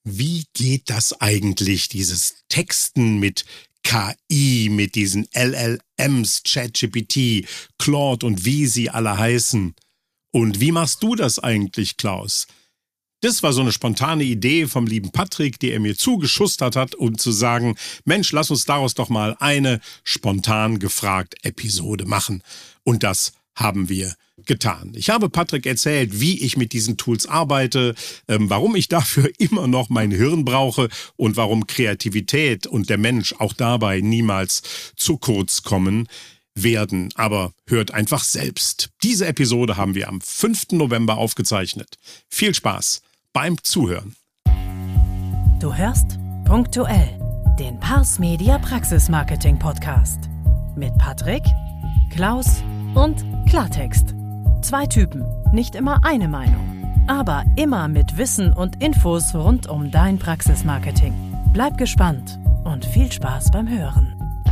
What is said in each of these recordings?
Wie geht das eigentlich, dieses Texten mit KI, mit diesen LLMs, ChatGPT, Claude und wie sie alle heißen? Und wie machst du das eigentlich, Klaus? Das war so eine spontane Idee vom lieben Patrick, die er mir zugeschustert hat, um zu sagen, Mensch, lass uns daraus doch mal eine spontan gefragt Episode machen. Und das haben wir getan. Ich habe Patrick erzählt, wie ich mit diesen Tools arbeite, warum ich dafür immer noch mein Hirn brauche und warum Kreativität und der Mensch auch dabei niemals zu kurz kommen werden. Aber hört einfach selbst. Diese Episode haben wir am 5. November aufgezeichnet. Viel Spaß beim Zuhören. Du hörst Punktuell, den Pars Media Praxis Marketing Podcast. Mit Patrick, Klaus und Klartext. 2 Typen, nicht immer eine Meinung, aber immer mit Wissen und Infos rund um dein Praxismarketing. Bleib gespannt und viel Spaß beim Hören.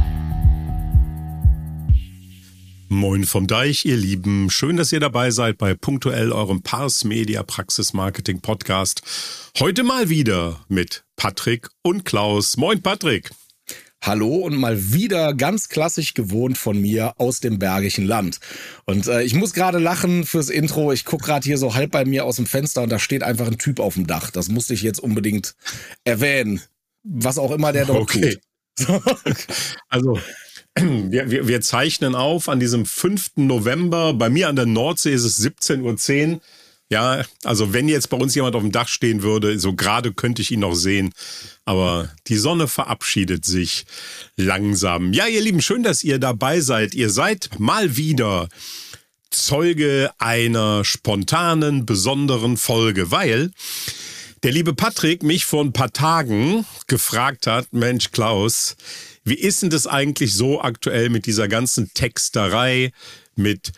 Moin vom Deich, ihr Lieben. Schön, dass ihr dabei seid bei Punktuell, eurem Pars Media Praxis Marketing Podcast. Heute mal wieder mit Patrick und Klaus. Moin, Patrick. Hallo und mal wieder ganz klassisch gewohnt von mir aus dem Bergischen Land. Und ich muss gerade lachen fürs Intro. Ich gucke gerade hier so halb bei mir aus dem Fenster und da steht einfach ein Typ auf dem Dach. Das musste ich jetzt unbedingt erwähnen. Was auch immer der dort tut. Also wir zeichnen auf an diesem 5. November. Bei mir an der Nordsee ist es 17:10 Uhr. Ja, also wenn jetzt bei uns jemand auf dem Dach stehen würde, so gerade könnte ich ihn noch sehen. Aber die Sonne verabschiedet sich langsam. Ja, ihr Lieben, schön, dass ihr dabei seid. Ihr seid mal wieder Zeuge einer spontanen, besonderen Folge, weil der liebe Patrick mich vor ein paar Tagen gefragt hat, Mensch Klaus, wie ist denn das eigentlich so aktuell mit dieser ganzen Texterei, mit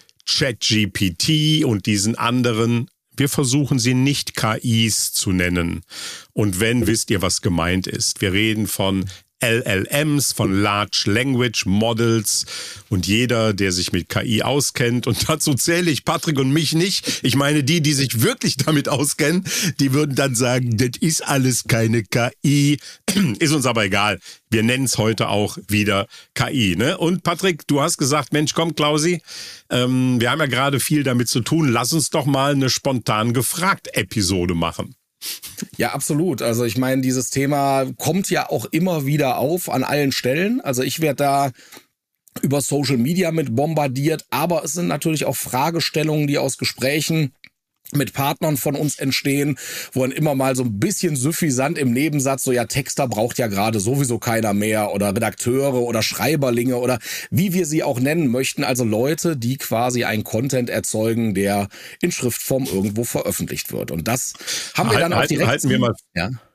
ChatGPT und diesen anderen? Wir versuchen sie nicht KIs zu nennen. Und wenn, wisst ihr, was gemeint ist. Wir reden von LLMs, von Large Language Models und jeder, der sich mit KI auskennt, und dazu zähle ich Patrick und mich nicht, ich meine die sich wirklich damit auskennen, die würden dann sagen, das ist alles keine KI, ist uns aber egal, wir nennen es heute auch wieder KI, ne? Und Patrick, du hast gesagt, Mensch, komm Klausi, wir haben ja gerade viel damit zu tun, lass uns doch mal eine spontan gefragt Episode machen. Ja, absolut. Also ich meine, dieses Thema kommt ja auch immer wieder auf an allen Stellen. Also ich werde da über Social Media mit bombardiert, aber es sind natürlich auch Fragestellungen, die aus Gesprächen mit Partnern von uns entstehen, wo dann immer mal so ein bisschen suffisant im Nebensatz so, ja, Texter braucht ja gerade sowieso keiner mehr oder Redakteure oder Schreiberlinge oder wie wir sie auch nennen möchten, also Leute, die quasi einen Content erzeugen, der in Schriftform irgendwo veröffentlicht wird. Und das haben wir dann auch direkt... Halten wir mal...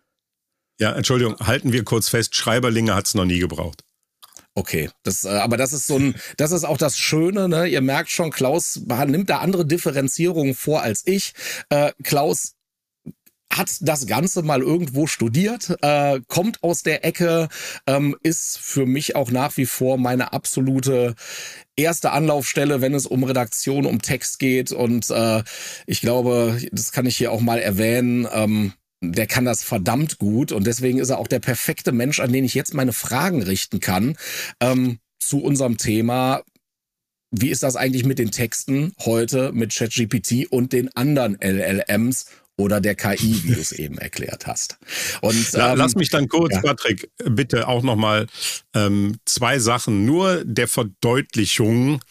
Ja, Entschuldigung, halten wir kurz fest, Schreiberlinge hat es noch nie gebraucht. Okay, aber das ist das ist auch das Schöne, ne? Ihr merkt schon, Klaus nimmt da andere Differenzierungen vor als ich. Klaus hat das Ganze mal irgendwo studiert, kommt aus der Ecke, ist für mich auch nach wie vor meine absolute erste Anlaufstelle, wenn es um Redaktion, um Text geht. Und ich glaube, das kann ich hier auch mal erwähnen, der kann das verdammt gut und deswegen ist er auch der perfekte Mensch, an den ich jetzt meine Fragen richten kann zu unserem Thema. Wie ist das eigentlich mit den Texten heute mit ChatGPT und den anderen LLMs oder der KI, wie du es eben erklärt hast? Und lass mich dann kurz, ja. Patrick, bitte auch nochmal 2 Sachen nur der Verdeutlichung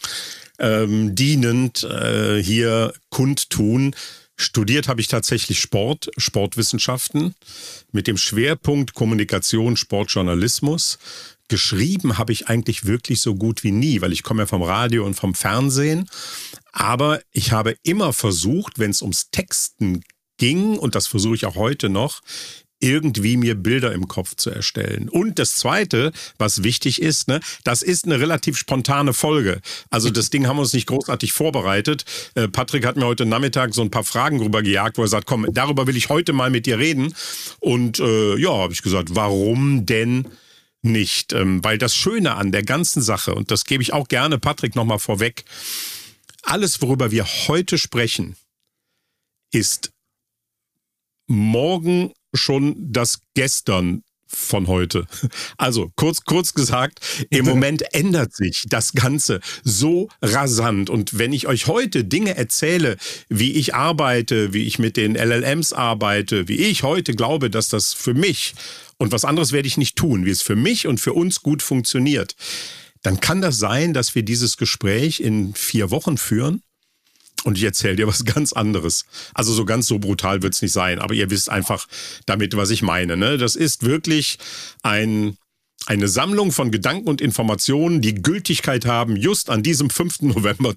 dienend hier kundtun. Studiert habe ich tatsächlich Sportwissenschaften mit dem Schwerpunkt Kommunikation, Sportjournalismus. Geschrieben habe ich eigentlich wirklich so gut wie nie, weil ich komme ja vom Radio und vom Fernsehen. Aber ich habe immer versucht, wenn es ums Texten ging, und das versuche ich auch heute noch, irgendwie mir Bilder im Kopf zu erstellen. Und das Zweite, was wichtig ist, ne, das ist eine relativ spontane Folge. Also das Ding haben wir uns nicht großartig vorbereitet. Patrick hat mir heute Nachmittag so ein paar Fragen rübergejagt, wo er sagt, komm, darüber will ich heute mal mit dir reden. Und habe ich gesagt, warum denn nicht? Weil das Schöne an der ganzen Sache, und das gebe ich auch gerne Patrick nochmal vorweg, alles, worüber wir heute sprechen, ist morgen schon das Gestern von heute. Also kurz gesagt, im Moment ändert sich das Ganze so rasant. Und wenn ich euch heute Dinge erzähle, wie ich arbeite, wie ich mit den LLMs arbeite, wie ich heute glaube, dass das für mich, und was anderes werde ich nicht tun, wie es für mich und für uns gut funktioniert, dann kann das sein, dass wir dieses Gespräch in 4 Wochen führen. Und ich erzähle dir was ganz anderes. Also so ganz so brutal wird's nicht sein, aber ihr wisst einfach damit, was ich meine. Ne? Das ist wirklich eine Sammlung von Gedanken und Informationen, die Gültigkeit haben, just an diesem 5. November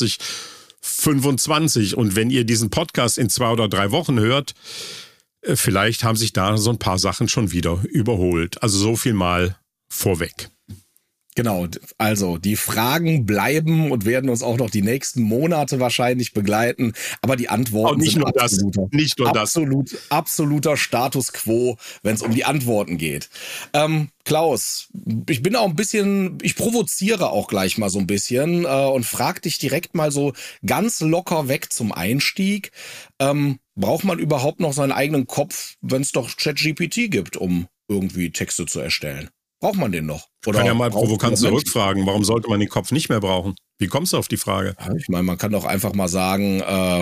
2025. Und wenn ihr diesen Podcast in 2 oder 3 Wochen hört, vielleicht haben sich da so ein paar Sachen schon wieder überholt. Also so viel mal vorweg. Genau, also die Fragen bleiben und werden uns auch noch die nächsten Monate wahrscheinlich begleiten, aber die Antworten nicht sind absoluter Status quo, wenn es um die Antworten geht. Klaus, ich provoziere auch gleich mal so ein bisschen und frage dich direkt mal so ganz locker weg zum Einstieg. Braucht man überhaupt noch seinen eigenen Kopf, wenn es doch ChatGPT gibt, um irgendwie Texte zu erstellen? Braucht man den noch? Oder kann ja mal provokant zurückfragen, warum sollte man den Kopf nicht mehr brauchen? Wie kommst du auf die Frage? Ja, ich meine, man kann doch einfach mal sagen,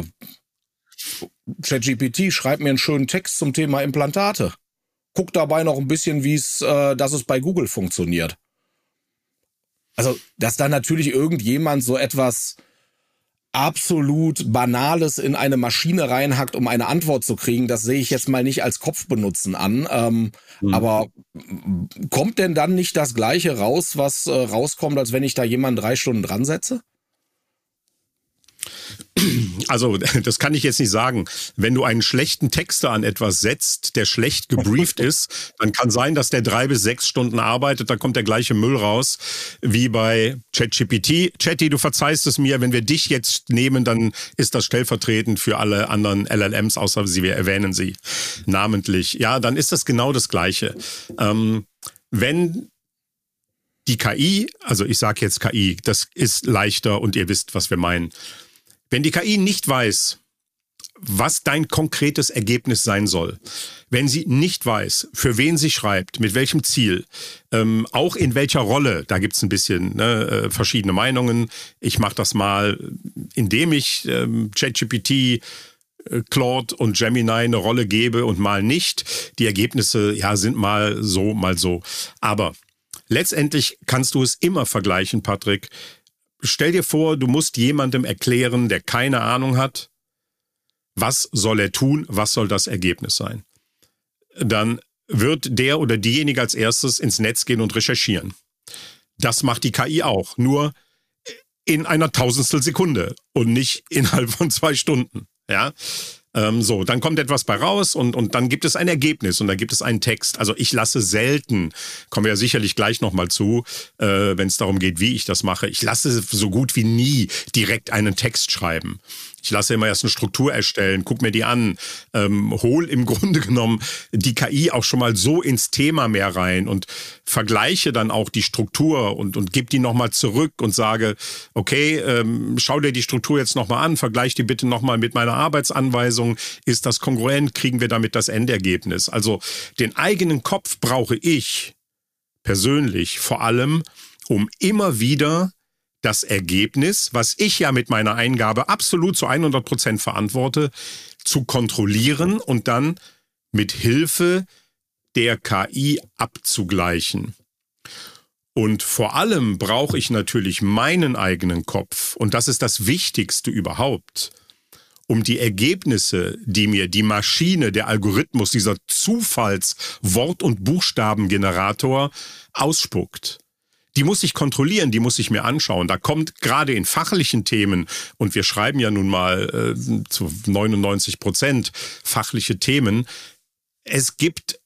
ChatGPT, schreib mir einen schönen Text zum Thema Implantate. Guck dabei noch ein bisschen, dass es bei Google funktioniert. Also, dass da natürlich irgendjemand so etwas absolut Banales in eine Maschine reinhackt, um eine Antwort zu kriegen, das sehe ich jetzt mal nicht als Kopfbenutzen an. Aber kommt denn dann nicht das Gleiche raus, was rauskommt, als wenn ich da jemanden 3 Stunden dran setze? Also, das kann ich jetzt nicht sagen. Wenn du einen schlechten Texter an etwas setzt, der schlecht gebrieft ist, dann kann sein, dass der 3 bis 6 Stunden arbeitet, da kommt der gleiche Müll raus wie bei ChatGPT. Chatty, du verzeihst es mir, wenn wir dich jetzt nehmen, dann ist das stellvertretend für alle anderen LLMs, außer wir erwähnen sie namentlich. Ja, dann ist das genau das Gleiche. Wenn die KI, also ich sage jetzt KI, das ist leichter und ihr wisst, was wir meinen. Wenn die KI nicht weiß, was dein konkretes Ergebnis sein soll, wenn sie nicht weiß, für wen sie schreibt, mit welchem Ziel, auch in welcher Rolle, da gibt's ein bisschen verschiedene Meinungen. Ich mache das mal, indem ich ChatGPT, Claude und Gemini eine Rolle gebe und mal nicht. Die Ergebnisse sind mal so, mal so. Aber letztendlich kannst du es immer vergleichen, Patrick. Stell dir vor, du musst jemandem erklären, der keine Ahnung hat, was soll er tun, was soll das Ergebnis sein. Dann wird der oder diejenige als erstes ins Netz gehen und recherchieren. Das macht die KI auch, nur in einer Tausendstel Sekunde und nicht innerhalb von 2 Stunden. Ja, dann kommt etwas bei raus und dann gibt es ein Ergebnis und dann gibt es einen Text. Also ich lasse selten, kommen wir ja sicherlich gleich nochmal zu, wenn es darum geht, wie ich das mache. Ich lasse so gut wie nie direkt einen Text schreiben. Ich lasse immer erst eine Struktur erstellen, guck mir die an, hol im Grunde genommen die KI auch schon mal so ins Thema mehr rein und vergleiche dann auch die Struktur und gebe die nochmal zurück und sage, okay, schau dir die Struktur jetzt nochmal an, vergleich die bitte nochmal mit meiner Arbeitsanweisung. Ist das kongruent? Kriegen wir damit das Endergebnis? Also den eigenen Kopf brauche ich persönlich vor allem, um immer wieder das Ergebnis, was ich ja mit meiner Eingabe absolut zu 100% verantworte, zu kontrollieren und dann mit Hilfe der KI abzugleichen. Und vor allem brauche ich natürlich meinen eigenen Kopf, und das ist das Wichtigste überhaupt, um die Ergebnisse, die mir die Maschine, der Algorithmus, dieser Zufalls-Wort- und Buchstabengenerator ausspuckt. Die muss ich kontrollieren, die muss ich mir anschauen. Da kommt gerade in fachlichen Themen, und wir schreiben ja nun mal zu 99% fachliche Themen, es gibt,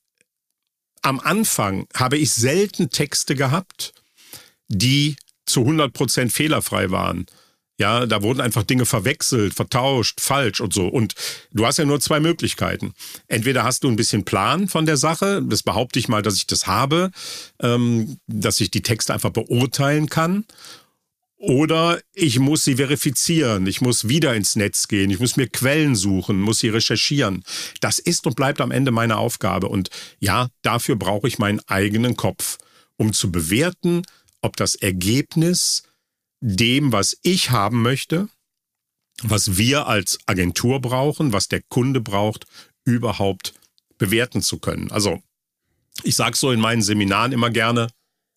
am Anfang habe ich selten Texte gehabt, die zu 100% fehlerfrei waren. Ja, da wurden einfach Dinge verwechselt, vertauscht, falsch und so. Und du hast ja nur 2 Möglichkeiten. Entweder hast du ein bisschen Plan von der Sache, das behaupte ich mal, dass ich das habe, dass ich die Texte einfach beurteilen kann. Oder ich muss sie verifizieren, ich muss wieder ins Netz gehen, ich muss mir Quellen suchen, muss sie recherchieren. Das ist und bleibt am Ende meine Aufgabe. Und ja, dafür brauche ich meinen eigenen Kopf, um zu bewerten, ob das Ergebnis dem, was ich haben möchte, was wir als Agentur brauchen, was der Kunde braucht, überhaupt bewerten zu können. Also ich sage so in meinen Seminaren immer gerne,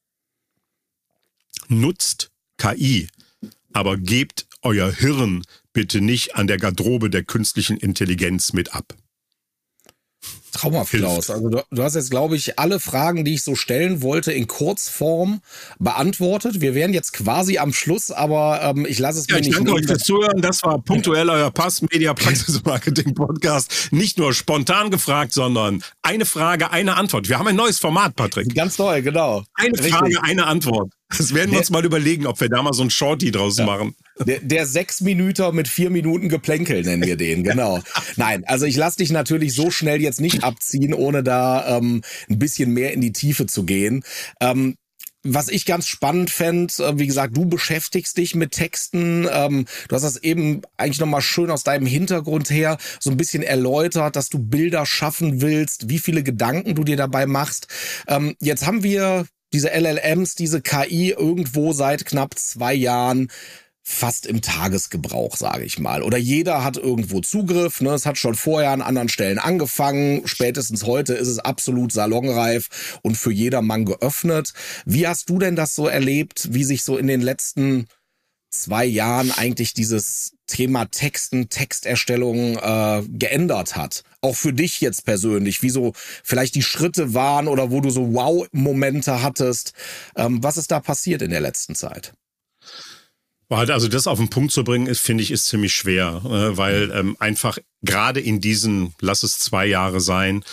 nutzt KI, aber gebt euer Hirn bitte nicht an der Garderobe der künstlichen Intelligenz mit ab. Traumhaft, Klaus. Also du hast jetzt, glaube ich, alle Fragen, die ich so stellen wollte, in Kurzform beantwortet. Wir wären jetzt quasi am Schluss, aber ich lasse es mir nicht. Ich danke euch fürs Zuhören. Das war punktuell euer Pass Media Praxis Marketing Podcast. Nicht nur spontan gefragt, sondern eine Frage, eine Antwort. Wir haben ein neues Format, Patrick. Ganz neu, genau. Eine Frage, eine Antwort. Das werden wir uns mal überlegen, ob wir da mal so ein Shorty draus machen. Der 6 Minuten mit 4 Minuten Geplänkel nennen wir den, genau. Nein, also ich lasse dich natürlich so schnell jetzt nicht abziehen, ohne da ein bisschen mehr in die Tiefe zu gehen. Was ich ganz spannend fände, wie gesagt, du beschäftigst dich mit Texten. Du hast das eben eigentlich nochmal schön aus deinem Hintergrund her so ein bisschen erläutert, dass du Bilder schaffen willst, wie viele Gedanken du dir dabei machst. Jetzt haben wir diese LLMs, diese KI irgendwo seit knapp 2 Jahren fast im Tagesgebrauch, sage ich mal. Oder jeder hat irgendwo Zugriff. Ne? Es hat schon vorher an anderen Stellen angefangen. Spätestens heute ist es absolut salonreif und für jedermann geöffnet. Wie hast du denn das so erlebt, wie sich so in den letzten 2 Jahren eigentlich dieses Thema Texten, Texterstellung geändert hat? Auch für dich jetzt persönlich, wie so vielleicht die Schritte waren oder wo du so Wow-Momente hattest. Was ist da passiert in der letzten Zeit? Also das auf den Punkt zu bringen, finde ich, ist ziemlich schwer, weil einfach gerade in diesen, lass es 2 Jahre sein,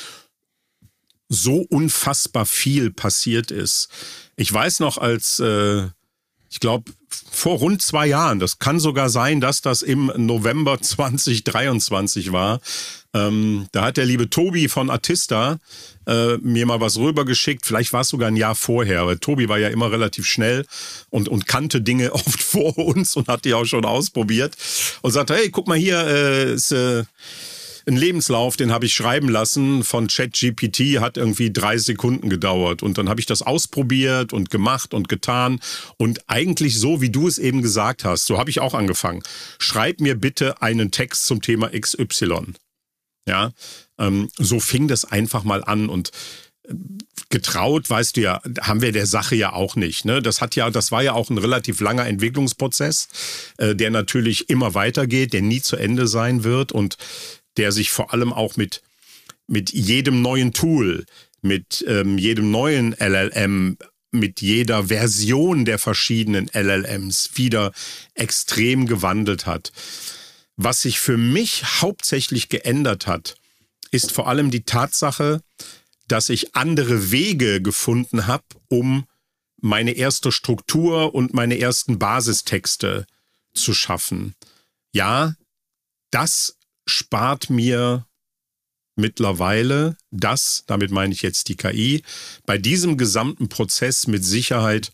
so unfassbar viel passiert ist. Ich weiß noch, als ich glaube, vor rund 2 Jahren, das kann sogar sein, dass das im November 2023 war, da hat der liebe Tobi von Artista mir mal was rübergeschickt, vielleicht war es sogar ein Jahr vorher, weil Tobi war ja immer relativ schnell und kannte Dinge oft vor uns und hat die auch schon ausprobiert und sagte, hey, guck mal hier, ist ein Lebenslauf, den habe ich schreiben lassen von ChatGPT, hat irgendwie 3 Sekunden gedauert. Und dann habe ich das ausprobiert und gemacht und getan. Und eigentlich so, wie du es eben gesagt hast, so habe ich auch angefangen. Schreib mir bitte einen Text zum Thema XY. Ja, so fing das einfach mal an. Und getraut, weißt du ja, haben wir der Sache ja auch nicht. Ne? Das war ja auch ein relativ langer Entwicklungsprozess, der natürlich immer weitergeht, der nie zu Ende sein wird und der sich vor allem auch mit jedem neuen Tool, mit jedem neuen LLM, mit jeder Version der verschiedenen LLMs wieder extrem gewandelt hat. Was sich für mich hauptsächlich geändert hat, ist vor allem die Tatsache, dass ich andere Wege gefunden habe, um meine erste Struktur und meine ersten Basistexte zu schaffen. Ja, das spart mir mittlerweile damit meine ich jetzt die KI, bei diesem gesamten Prozess mit Sicherheit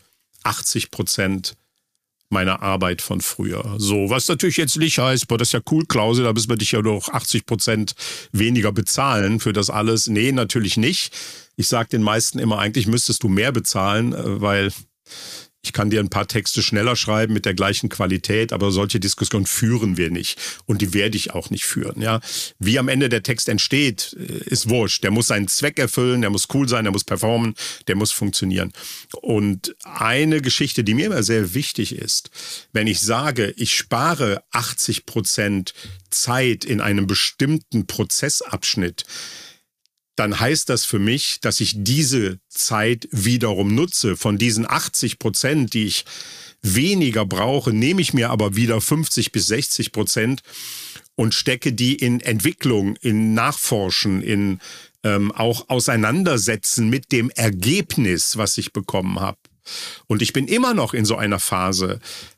80% meiner Arbeit von früher. So, was natürlich jetzt nicht heißt, boah, das ist ja cool, Klause, da müssen wir dich ja doch 80% weniger bezahlen für das alles. Nee, natürlich nicht. Ich sage den meisten immer, eigentlich müsstest du mehr bezahlen, weil ich kann dir ein paar Texte schneller schreiben mit der gleichen Qualität, aber solche Diskussionen führen wir nicht. Und die werde ich auch nicht führen. Ja? Wie am Ende der Text entsteht, ist wurscht. Der muss seinen Zweck erfüllen, der muss cool sein, der muss performen, der muss funktionieren. Und eine Geschichte, die mir immer sehr wichtig ist, wenn ich sage, ich spare 80% Zeit in einem bestimmten Prozessabschnitt, dann heißt das für mich, dass ich diese Zeit wiederum nutze. Von diesen 80%, die ich weniger brauche, nehme ich mir aber wieder 50-60% und stecke die in Entwicklung, in Nachforschen, in auch Auseinandersetzen mit dem Ergebnis, was ich bekommen habe. Und ich bin immer noch in so einer Phase,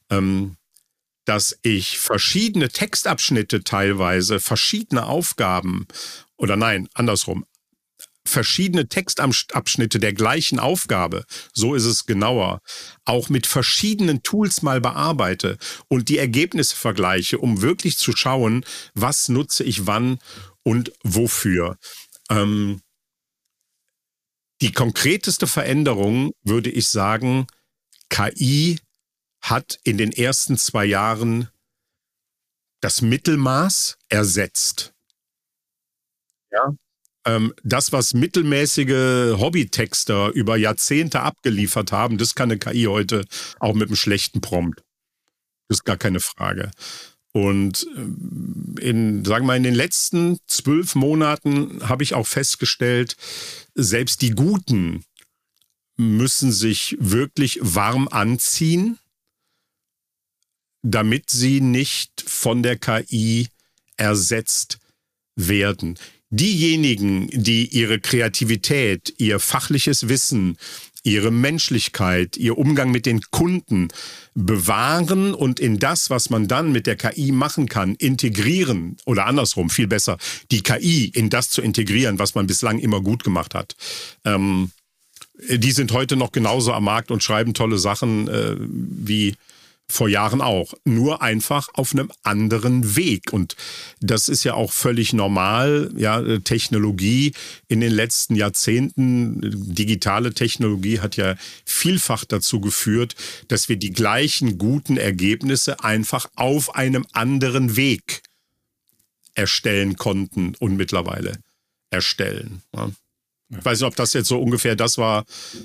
dass ich verschiedene Textabschnitte teilweise, verschiedene Aufgaben, oder nein, andersrum, verschiedene Textabschnitte der gleichen Aufgabe, so ist es genauer, auch mit verschiedenen Tools mal bearbeite und die Ergebnisse vergleiche, um wirklich zu schauen, was nutze ich wann und wofür. Die konkreteste Veränderung, würde ich sagen, KI hat in den ersten 2 Jahren das Mittelmaß ersetzt. Ja. Das, was mittelmäßige Hobbytexter über Jahrzehnte abgeliefert haben, das kann eine KI heute auch mit einem schlechten Prompt. Das ist gar keine Frage. Und sagen wir mal, in den letzten 12 Monaten habe ich auch festgestellt, selbst die Guten müssen sich wirklich warm anziehen, damit sie nicht von der KI ersetzt werden. Diejenigen, die ihre Kreativität, ihr fachliches Wissen, ihre Menschlichkeit, ihr Umgang mit den Kunden bewahren und in das, was man dann mit der KI machen kann, integrieren oder andersrum, viel besser, die KI in das zu integrieren, was man bislang immer gut gemacht hat. Die sind heute noch genauso am Markt und schreiben tolle Sachen wie vor Jahren auch, nur einfach auf einem anderen Weg. Und das ist ja auch völlig normal. Ja, Technologie in den letzten Jahrzehnten, digitale Technologie hat ja vielfach dazu geführt, dass wir die gleichen guten Ergebnisse einfach auf einem anderen Weg erstellen konnten und mittlerweile erstellen. Ja. Ich weiß nicht, ob das jetzt so ungefähr das war,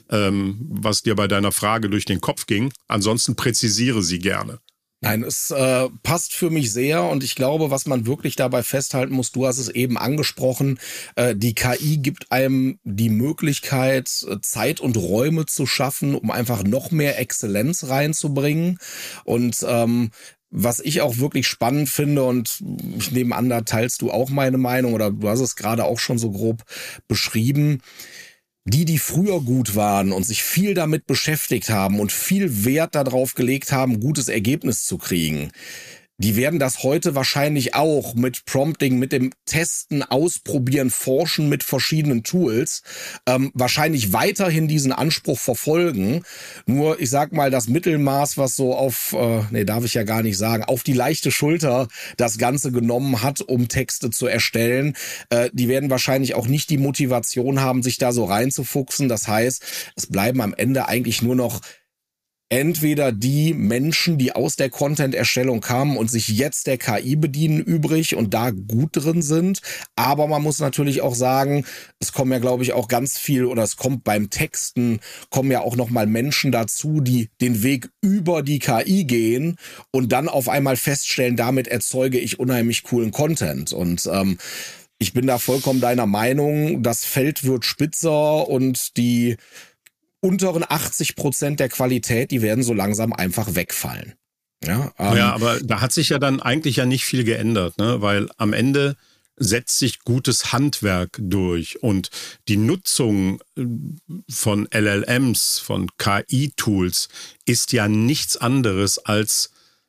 was dir bei deiner Frage durch den Kopf ging. Ansonsten präzisiere sie gerne. Nein, es passt für mich sehr und ich glaube, was man wirklich dabei festhalten muss, du hast es eben angesprochen, die KI gibt einem die Möglichkeit, Zeit und Räume zu schaffen, um einfach noch mehr Exzellenz reinzubringen und was ich auch wirklich spannend finde und ich nehme an, da teilst du auch meine Meinung oder du hast es gerade auch schon so grob beschrieben, die früher gut waren und sich viel damit beschäftigt haben und viel Wert darauf gelegt haben, ein gutes Ergebnis zu kriegen, die werden das heute wahrscheinlich auch mit Prompting, mit dem Testen, Ausprobieren, Forschen mit verschiedenen Tools wahrscheinlich weiterhin diesen Anspruch verfolgen. Nur, ich sag mal, das Mittelmaß, was so auf, darf ich ja gar nicht sagen, auf die leichte Schulter das Ganze genommen hat, um Texte zu erstellen, die werden wahrscheinlich auch nicht die Motivation haben, sich da so reinzufuchsen. Das heißt, es bleiben am Ende eigentlich nur noch entweder die Menschen, die aus der Content-Erstellung kamen und sich jetzt der KI bedienen, übrig und da gut drin sind. Aber man muss natürlich auch sagen, es kommen ja, glaube ich, auch ganz viel, oder es kommt beim Texten, kommen ja auch nochmal Menschen dazu, die den Weg über die KI gehen und dann auf einmal feststellen, damit erzeuge ich unheimlich coolen Content. Und ich bin da vollkommen deiner Meinung, das Feld wird spitzer und die unteren 80% der Qualität, die werden so langsam einfach wegfallen. Ja, aber da hat sich ja dann eigentlich ja nicht viel geändert, ne? Weil am Ende setzt sich gutes Handwerk durch und die Nutzung von LLMs, von KI-Tools ist ja nichts anderes als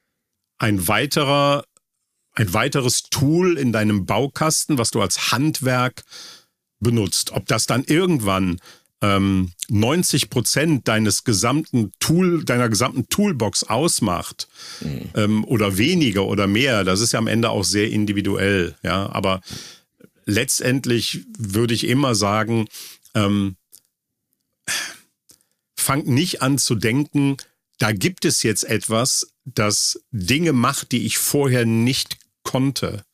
ein weiteres Tool in deinem Baukasten, was du als Handwerk benutzt. Ob das dann irgendwann 90% deiner gesamten Toolbox ausmacht oder weniger oder mehr, das ist ja am Ende auch sehr individuell. Ja, aber letztendlich würde ich immer sagen, fang nicht an zu denken, da gibt es jetzt etwas, das Dinge macht, die ich vorher nicht konnte.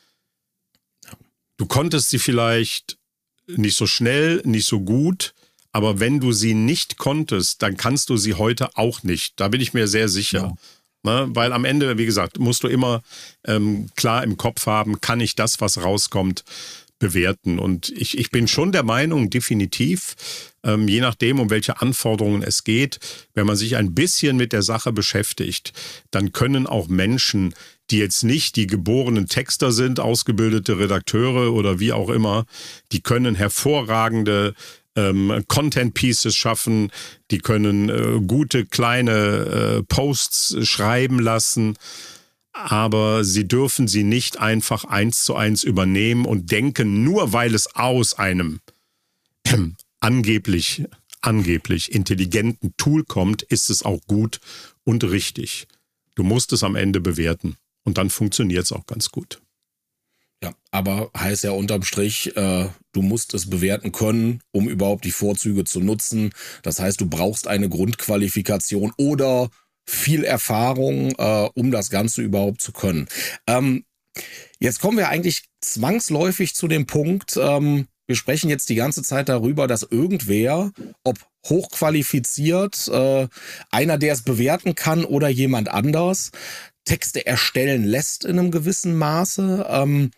Du konntest sie vielleicht nicht so schnell, nicht so gut, aber wenn du sie nicht konntest, dann kannst du sie heute auch nicht. Da bin ich mir sehr sicher. Ja. Ne? Weil am Ende, wie gesagt, musst du immer klar im Kopf haben, kann ich das, was rauskommt, bewerten. Und ich bin schon der Meinung, definitiv, je nachdem, um welche Anforderungen es geht, wenn man sich ein bisschen mit der Sache beschäftigt, dann können auch Menschen, die jetzt nicht die geborenen Texter sind, ausgebildete Redakteure oder wie auch immer, die können hervorragende Content-Pieces schaffen, die können gute kleine Posts schreiben lassen, aber sie dürfen sie nicht einfach 1:1 übernehmen und denken, nur weil es aus einem angeblich intelligenten Tool kommt, ist es auch gut und richtig. Du musst es am Ende bewerten und dann funktioniert es auch ganz gut. Ja, aber heißt ja unterm Strich, du musst es bewerten können, um überhaupt die Vorzüge zu nutzen. Das heißt, du brauchst eine Grundqualifikation oder viel Erfahrung, um das Ganze überhaupt zu können. Jetzt kommen wir eigentlich zwangsläufig zu dem Punkt, wir sprechen jetzt die ganze Zeit darüber, dass irgendwer, ob hochqualifiziert, einer, der es bewerten kann oder jemand anders, Texte erstellen lässt in einem gewissen Maße.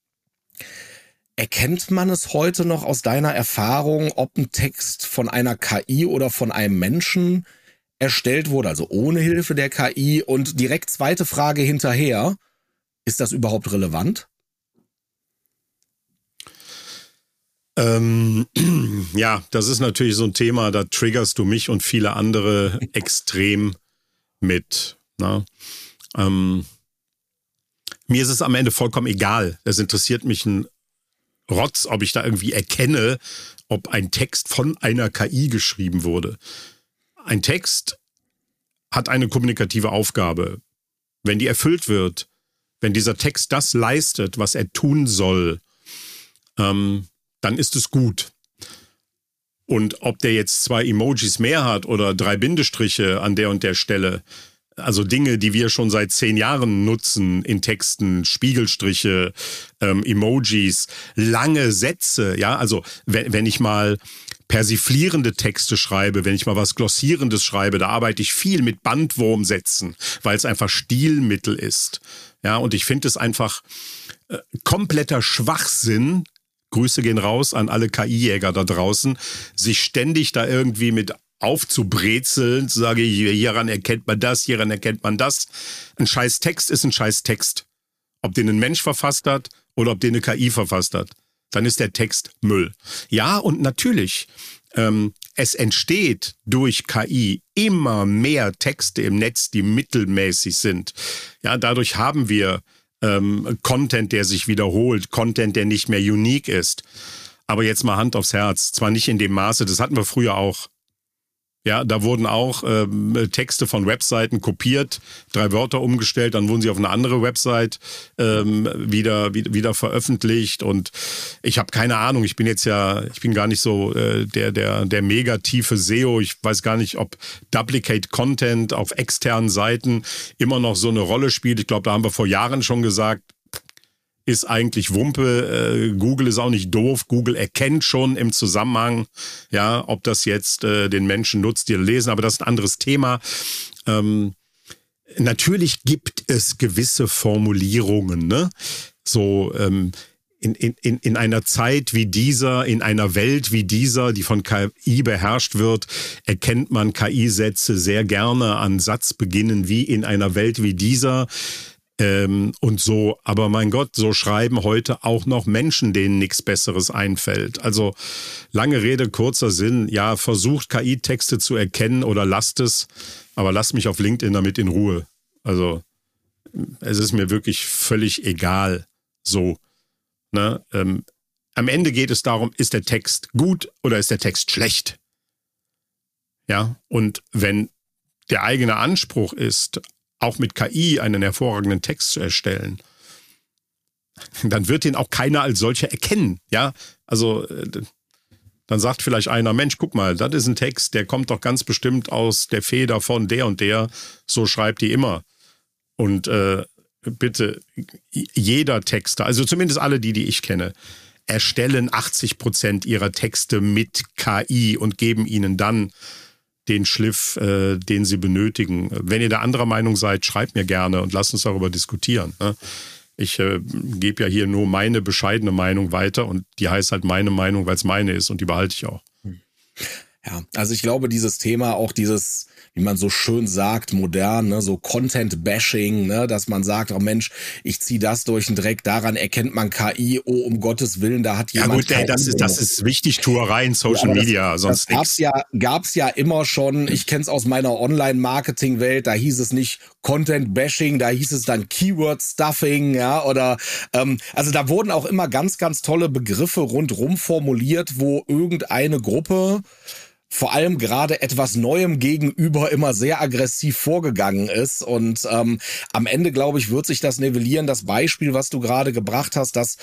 Erkennt man es heute noch aus deiner Erfahrung, ob ein Text von einer KI oder von einem Menschen erstellt wurde, also ohne Hilfe der KI? Und direkt zweite Frage hinterher, ist das überhaupt relevant? Ja, das ist natürlich so ein Thema, da triggerst du mich und viele andere extrem mit. Ne? Mir ist es am Ende vollkommen egal. Es interessiert mich ein Rotz, ob ich da irgendwie erkenne, ob ein Text von einer KI geschrieben wurde. Ein Text hat eine kommunikative Aufgabe. Wenn die erfüllt wird, wenn dieser Text das leistet, was er tun soll, dann ist es gut. Und ob der jetzt 2 Emojis mehr hat oder 3 Bindestriche an der und der Stelle, also Dinge, die wir schon seit 10 Jahren nutzen in Texten, Spiegelstriche, Emojis, lange Sätze, ja, also wenn ich mal persiflierende Texte schreibe, wenn ich mal was Glossierendes schreibe, da arbeite ich viel mit Bandwurmsätzen, weil es einfach Stilmittel ist. Ja, und ich finde es einfach kompletter Schwachsinn, Grüße gehen raus an alle KI-Jäger da draußen, sich ständig da irgendwie mit aufzubrezeln, zu sagen, hieran erkennt man das, hieran erkennt man das. Ein scheiß Text ist ein scheiß Text. Ob den ein Mensch verfasst hat oder ob den eine KI verfasst hat, dann ist der Text Müll. Ja, und natürlich, es entsteht durch KI immer mehr Texte im Netz, die mittelmäßig sind. Ja, dadurch haben wir Content, der sich wiederholt, Content, der nicht mehr unique ist. Aber jetzt mal Hand aufs Herz, zwar nicht in dem Maße, das hatten wir früher auch. Ja, da wurden auch Texte von Webseiten kopiert, 3 Wörter umgestellt, dann wurden sie auf eine andere Website wieder veröffentlicht und ich habe keine Ahnung, ich bin gar nicht so der mega tiefe SEO, ich weiß gar nicht, ob Duplicate Content auf externen Seiten immer noch so eine Rolle spielt. Ich glaube, da haben wir vor Jahren schon gesagt, ist eigentlich Wumpe. Google ist auch nicht doof. Google erkennt schon im Zusammenhang, ja, ob das jetzt den Menschen nutzt, die lesen, aber das ist ein anderes Thema. Natürlich gibt es gewisse Formulierungen, ne? So in einer Zeit wie dieser, in einer Welt wie dieser, die von KI beherrscht wird, erkennt man KI-Sätze sehr gerne an Satzbeginnen wie in einer Welt wie dieser. Und so, aber mein Gott, so schreiben heute auch noch Menschen, denen nichts Besseres einfällt. Also lange Rede, kurzer Sinn, ja, versucht KI-Texte zu erkennen oder lasst es, aber lasst mich auf LinkedIn damit in Ruhe. Also es ist mir wirklich völlig egal, so. Ne? Am Ende geht es darum, ist der Text gut oder ist der Text schlecht? Ja, und wenn der eigene Anspruch ist, auch mit KI einen hervorragenden Text zu erstellen, dann wird den auch keiner als solcher erkennen. Ja, also dann sagt vielleicht einer, Mensch, guck mal, das ist ein Text, der kommt doch ganz bestimmt aus der Feder von der und der, so schreibt die immer. Und bitte, jeder Texter, also zumindest alle die ich kenne, erstellen 80% ihrer Texte mit KI und geben ihnen dann den Schliff, den sie benötigen. Wenn ihr da anderer Meinung seid, schreibt mir gerne und lasst uns darüber diskutieren. Ne? Ich gebe ja hier nur meine bescheidene Meinung weiter und die heißt halt meine Meinung, weil es meine ist und die behalte ich auch. Ja, also ich glaube, dieses Thema, auch dieses, wie man so schön sagt, modern, ne, so Content-Bashing, ne, dass man sagt, oh Mensch, ich ziehe das durch den Dreck, daran erkennt man KI, oh, um Gottes Willen, da hat jemand... Ja gut, das ist Wichtigtuerei in Social Media, sonst nichts. Gab's ja immer schon, ich kenn's aus meiner Online-Marketing-Welt, da hieß es nicht Content-Bashing, da hieß es dann Keyword-Stuffing, ja, oder, also da wurden auch immer ganz, ganz tolle Begriffe rundrum formuliert, wo irgendeine Gruppe vor allem gerade etwas Neuem gegenüber immer sehr aggressiv vorgegangen ist. Und am Ende, glaube ich, wird sich das nivellieren. Das Beispiel, was du gerade gebracht hast, dass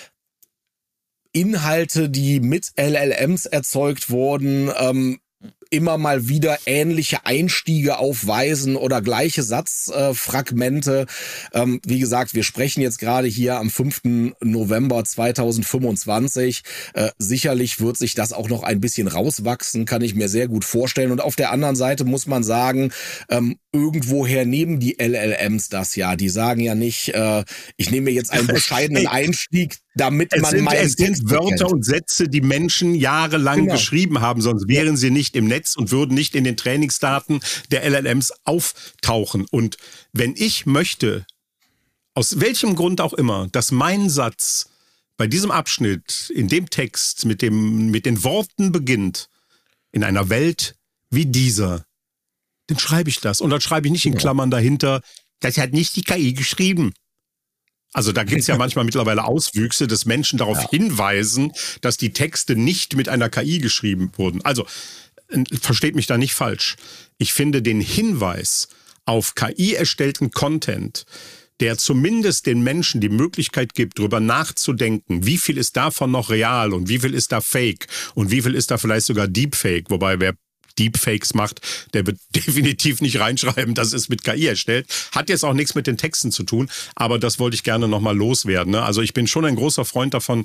Inhalte, die mit LLMs erzeugt wurden, immer mal wieder ähnliche Einstiege aufweisen oder gleiche Satzfragmente. Wie gesagt, wir sprechen jetzt gerade hier am 5. November 2025. Sicherlich wird sich das auch noch ein bisschen rauswachsen, kann ich mir sehr gut vorstellen. Und auf der anderen Seite muss man sagen, irgendwoher nehmen die LLMs das ja. Die sagen ja nicht, ich nehme jetzt einen bescheidenen Einstieg, damit man meinen Text sind Wörter kennt. und Sätze, die Menschen jahrelang geschrieben haben, sonst wären sie nicht im Netz und würden nicht in den Trainingsdaten der LLMs auftauchen. Und wenn ich möchte, aus welchem Grund auch immer, dass mein Satz bei diesem Abschnitt, in dem Text, mit den Worten beginnt, in einer Welt wie dieser, dann schreibe ich das. Und dann schreibe ich nicht in Klammern dahinter, das hat nicht die KI geschrieben. Also da gibt es ja manchmal mittlerweile Auswüchse, dass Menschen darauf hinweisen, dass die Texte nicht mit einer KI geschrieben wurden. Also versteht mich da nicht falsch. Ich finde den Hinweis auf KI-erstellten Content, der zumindest den Menschen die Möglichkeit gibt, darüber nachzudenken, wie viel ist davon noch real und wie viel ist da Fake und wie viel ist da vielleicht sogar Deepfake, wobei wer Deepfakes macht, der wird definitiv nicht reinschreiben, das ist mit KI erstellt. Hat jetzt auch nichts mit den Texten zu tun, aber das wollte ich gerne nochmal loswerden. Ne? Also ich bin schon ein großer Freund davon,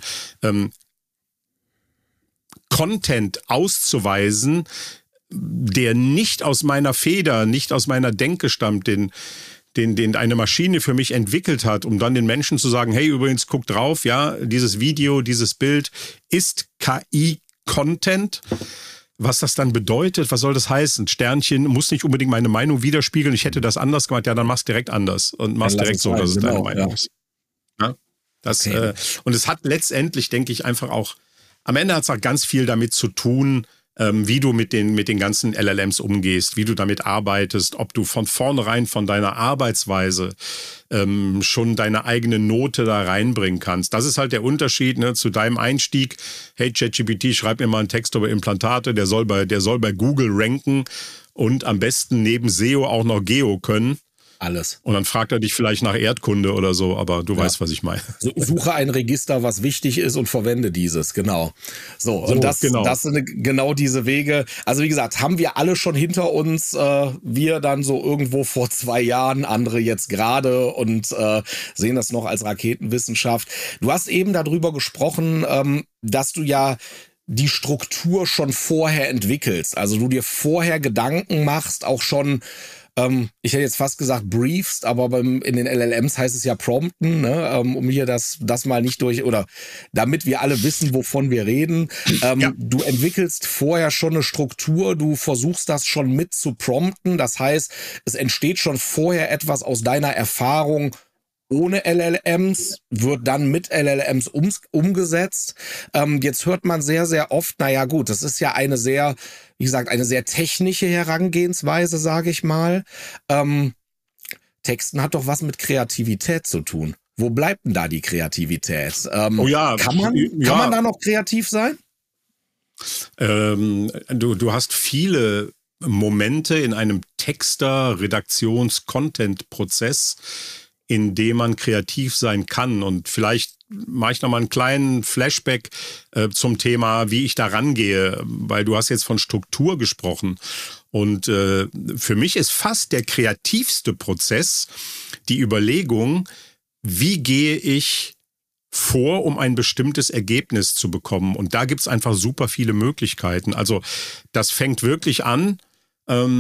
Content auszuweisen, der nicht aus meiner Feder, nicht aus meiner Denke stammt, den eine Maschine für mich entwickelt hat, um dann den Menschen zu sagen, hey, übrigens, guck drauf, ja, dieses Video, dieses Bild ist KI-Content. Was das dann bedeutet, was soll das heißen? Sternchen muss nicht unbedingt meine Meinung widerspiegeln. Ich hätte das anders gemacht. Ja, dann mach's direkt anders und mach's direkt so, dass es deine Meinung ist. Ja, und es hat letztendlich, denke ich, einfach auch, am Ende hat es auch ganz viel damit zu tun, wie du mit den ganzen LLMs umgehst, wie du damit arbeitest, ob du von vornherein von deiner Arbeitsweise schon deine eigene Note da reinbringen kannst. Das ist halt der Unterschied, ne, zu deinem Einstieg. Hey ChatGPT, schreib mir mal einen Text über Implantate, der soll bei Google ranken und am besten neben SEO auch noch Geo können. Alles. Und dann fragt er dich vielleicht nach Erdkunde oder so, aber du weißt, was ich meine. Suche ein Register, was wichtig ist und verwende dieses, genau. Und das sind genau diese Wege. Also wie gesagt, haben wir alle schon hinter uns, wir dann so irgendwo vor 2 Jahren, andere jetzt gerade und sehen das noch als Raketenwissenschaft. Du hast eben darüber gesprochen, dass du ja die Struktur schon vorher entwickelst. Also du dir vorher Gedanken machst, auch schon ich hätte jetzt fast gesagt briefst, aber in den LLMs heißt es ja prompten, ne? Um hier das mal nicht oder damit wir alle wissen, wovon wir reden. Du entwickelst vorher schon eine Struktur, du versuchst das schon mit zu prompten. Das heißt, es entsteht schon vorher etwas aus deiner Erfahrung ohne LLMs, wird dann mit LLMs umgesetzt. Jetzt hört man sehr, sehr oft, naja gut, das ist ja eine sehr technische Herangehensweise, sage ich mal. Texten hat doch was mit Kreativität zu tun. Wo bleibt denn da die Kreativität? Kann man da noch kreativ sein? Du hast viele Momente in einem Texter-Redaktions-Content-Prozess, in dem man kreativ sein kann. Und vielleicht mache ich noch mal einen kleinen Flashback zum Thema, wie ich da rangehe, weil du hast jetzt von Struktur gesprochen. Und für mich ist fast der kreativste Prozess die Überlegung, wie gehe ich vor, um ein bestimmtes Ergebnis zu bekommen. Und da gibt es einfach super viele Möglichkeiten. Also das fängt wirklich an,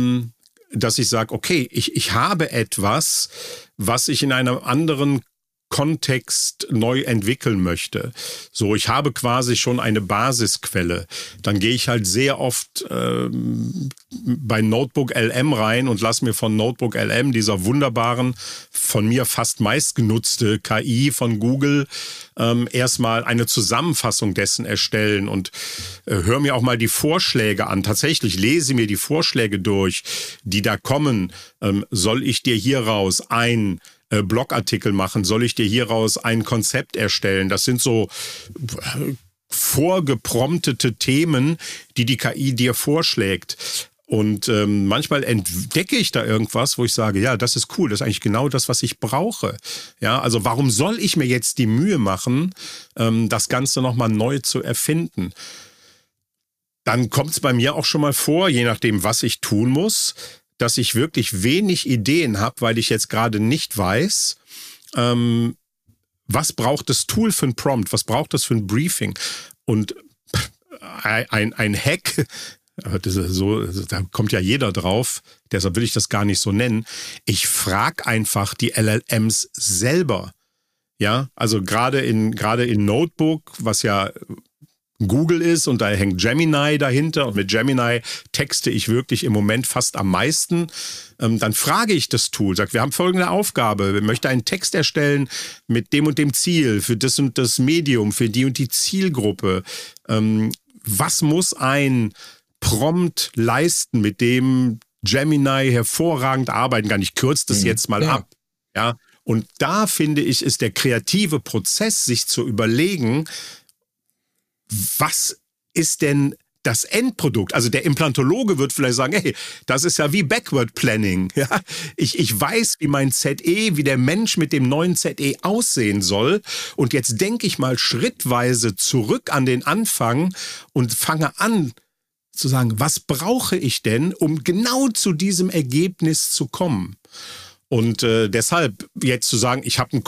dass ich sage, okay, ich habe etwas, was ich in einem anderen Kontext neu entwickeln möchte. So, ich habe quasi schon eine Basisquelle. Dann gehe ich halt sehr oft bei Notebook LM rein und lasse mir von Notebook LM, dieser wunderbaren, von mir fast meistgenutzte KI von Google, erstmal eine Zusammenfassung dessen erstellen und höre mir auch mal die Vorschläge an. Tatsächlich lese mir die Vorschläge durch, die da kommen. Soll ich dir hieraus ein Blogartikel machen? Soll ich dir hieraus ein Konzept erstellen? Das sind so vorgepromptete Themen, die KI dir vorschlägt. Und manchmal entdecke ich da irgendwas, wo ich sage, ja, das ist cool, das ist eigentlich genau das, was ich brauche. Ja, also warum soll ich mir jetzt die Mühe machen, das Ganze nochmal neu zu erfinden? Dann kommt es bei mir auch schon mal vor, je nachdem, was ich tun muss, dass ich wirklich wenig Ideen habe, weil ich jetzt gerade nicht weiß, was braucht das Tool für ein Prompt, was braucht das für ein Briefing. Und ein Hack, da kommt ja jeder drauf, deshalb will ich das gar nicht so nennen. Ich frage einfach die LLMs selber. Ja, also gerade in Notebook, was ja Google ist und da hängt Gemini dahinter und mit Gemini texte ich wirklich im Moment fast am meisten. Dann frage ich das Tool, sage, wir haben folgende Aufgabe, wir möchten einen Text erstellen mit dem und dem Ziel, für das und das Medium, für die und die Zielgruppe. Was muss ein Prompt leisten, mit dem Gemini hervorragend arbeiten kann? Ich kürze das jetzt mal ab. Ja? Und da, finde ich, ist der kreative Prozess, sich zu überlegen, was ist denn das Endprodukt? Also der Implantologe wird vielleicht sagen, hey, das ist ja wie Backward Planning. Ja? Ich weiß, wie mein ZE, wie der Mensch mit dem neuen ZE aussehen soll. Und jetzt denke ich mal schrittweise zurück an den Anfang und fange an zu sagen, was brauche ich denn, um genau zu diesem Ergebnis zu kommen? Und deshalb jetzt zu sagen, ich habe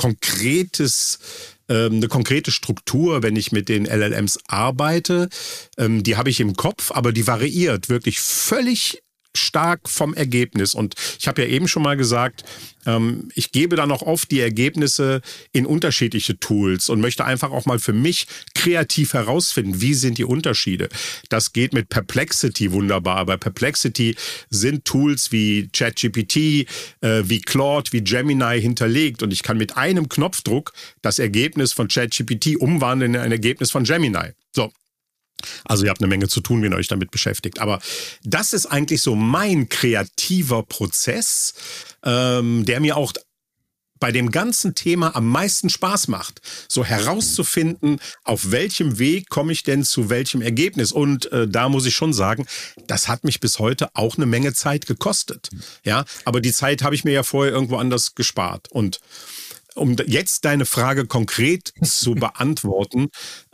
eine konkrete Struktur, wenn ich mit den LLMs arbeite, die habe ich im Kopf, aber die variiert wirklich völlig stark vom Ergebnis. Und ich habe ja eben schon mal gesagt, ich gebe dann auch oft die Ergebnisse in unterschiedliche Tools und möchte einfach auch mal für mich kreativ herausfinden, wie sind die Unterschiede. Das geht mit Perplexity wunderbar. Bei Perplexity sind Tools wie ChatGPT, wie Claude, wie Gemini hinterlegt und ich kann mit einem Knopfdruck das Ergebnis von ChatGPT umwandeln in ein Ergebnis von Gemini. So. Also ihr habt eine Menge zu tun, wenn ihr euch damit beschäftigt. Aber das ist eigentlich so mein kreativer Prozess, der mir auch bei dem ganzen Thema am meisten Spaß macht. So herauszufinden, auf welchem Weg komme ich denn zu welchem Ergebnis. Und da muss ich schon sagen, das hat mich bis heute auch eine Menge Zeit gekostet. Ja, aber die Zeit habe ich mir ja vorher irgendwo anders gespart. Und um jetzt deine Frage konkret zu beantworten,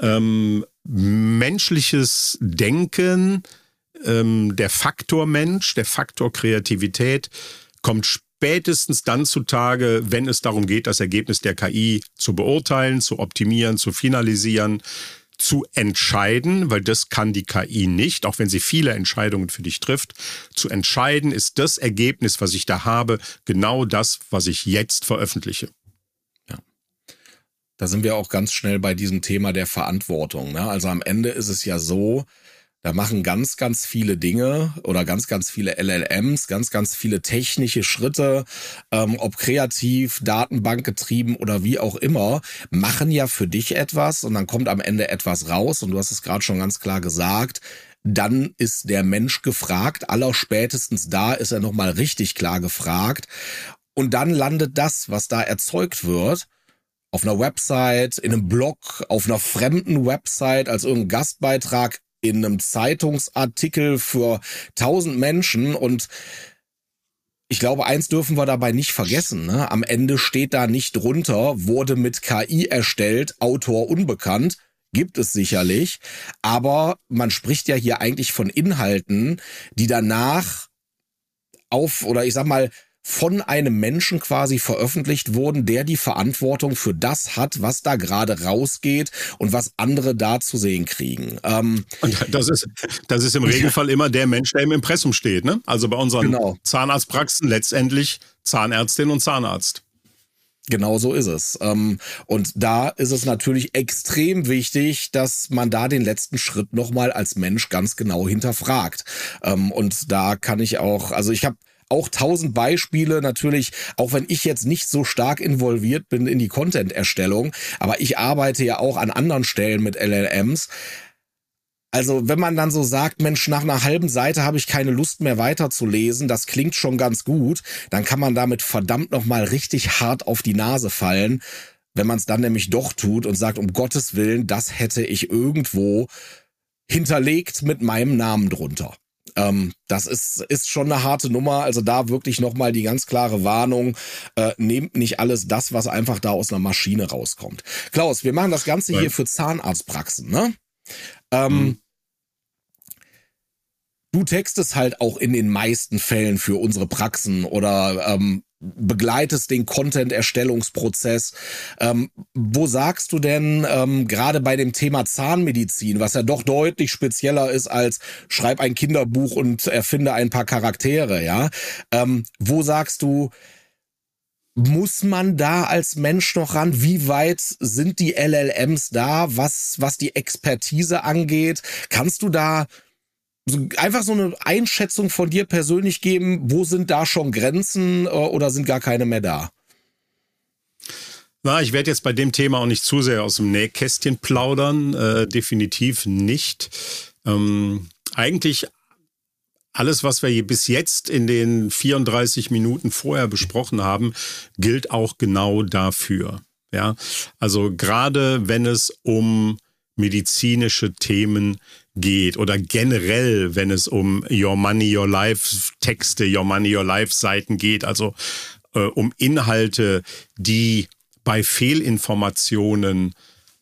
menschliches Denken, der Faktor Mensch, der Faktor Kreativität kommt spätestens dann zutage, wenn es darum geht, das Ergebnis der KI zu beurteilen, zu optimieren, zu finalisieren, zu entscheiden, weil das kann die KI nicht, auch wenn sie viele Entscheidungen für dich trifft. Zu entscheiden, ist das Ergebnis, was ich da habe, genau das, was ich jetzt veröffentliche. Da sind wir auch ganz schnell bei diesem Thema der Verantwortung. Ne? Also am Ende ist es ja so, da machen ganz, ganz viele Dinge oder ganz, ganz viele LLMs, ganz, ganz viele technische Schritte, ob kreativ, datenbankgetrieben oder wie auch immer, machen ja für dich etwas und dann kommt am Ende etwas raus und du hast es gerade schon ganz klar gesagt, dann ist der Mensch gefragt, allerspätestens da ist er nochmal richtig klar gefragt und dann landet das, was da erzeugt wird, auf einer Website, in einem Blog, auf einer fremden Website, als irgendein Gastbeitrag in einem Zeitungsartikel für 1000 Menschen. Und ich glaube, eins dürfen wir dabei nicht vergessen. Ne? Am Ende steht da nicht drunter, wurde mit KI erstellt, Autor unbekannt. Gibt es sicherlich. Aber man spricht ja hier eigentlich von Inhalten, die danach von einem Menschen quasi veröffentlicht wurden, der die Verantwortung für das hat, was da gerade rausgeht und was andere da zu sehen kriegen. Und das ist im Regelfall immer der Mensch, der im Impressum steht. Ne? Also bei unseren Zahnarztpraxen letztendlich Zahnärztin und Zahnarzt. Genau so ist es. Und da ist es natürlich extrem wichtig, dass man da den letzten Schritt nochmal als Mensch ganz genau hinterfragt. Und da kann ich auch, also ich habe auch 1000 Beispiele natürlich, auch wenn ich jetzt nicht so stark involviert bin in die Content-Erstellung, aber ich arbeite ja auch an anderen Stellen mit LLMs. Also wenn man dann so sagt, Mensch, nach einer halben Seite habe ich keine Lust mehr weiterzulesen, das klingt schon ganz gut, dann kann man damit verdammt nochmal richtig hart auf die Nase fallen, wenn man es dann nämlich doch tut und sagt, um Gottes Willen, das hätte ich irgendwo hinterlegt mit meinem Namen drunter. Das ist schon eine harte Nummer, also da wirklich nochmal die ganz klare Warnung, nehmt nicht alles das, was einfach da aus einer Maschine rauskommt. Klaus, wir machen das Ganze hier für Zahnarztpraxen, ne? Du textest halt auch in den meisten Fällen für unsere Praxen oder begleitest den Content-Erstellungsprozess. Wo sagst du denn, gerade bei dem Thema Zahnmedizin, was ja doch deutlich spezieller ist als schreib ein Kinderbuch und erfinde ein paar Charaktere, ja? Wo sagst du, muss man da als Mensch noch ran? Wie weit sind die LLMs da, was die Expertise angeht? Kannst du da einfach so eine Einschätzung von dir persönlich geben? Wo sind da schon Grenzen oder sind gar keine mehr da? Na, ich werde jetzt bei dem Thema auch nicht zu sehr aus dem Nähkästchen plaudern. Definitiv nicht. Eigentlich alles, was wir bis jetzt in den 34 Minuten vorher besprochen haben, gilt auch genau dafür. Ja, also gerade wenn es um medizinische Themen geht oder generell, wenn es um Your Money, Your Life Texte, Your Money, Your Life Seiten geht, also um Inhalte, die bei Fehlinformationen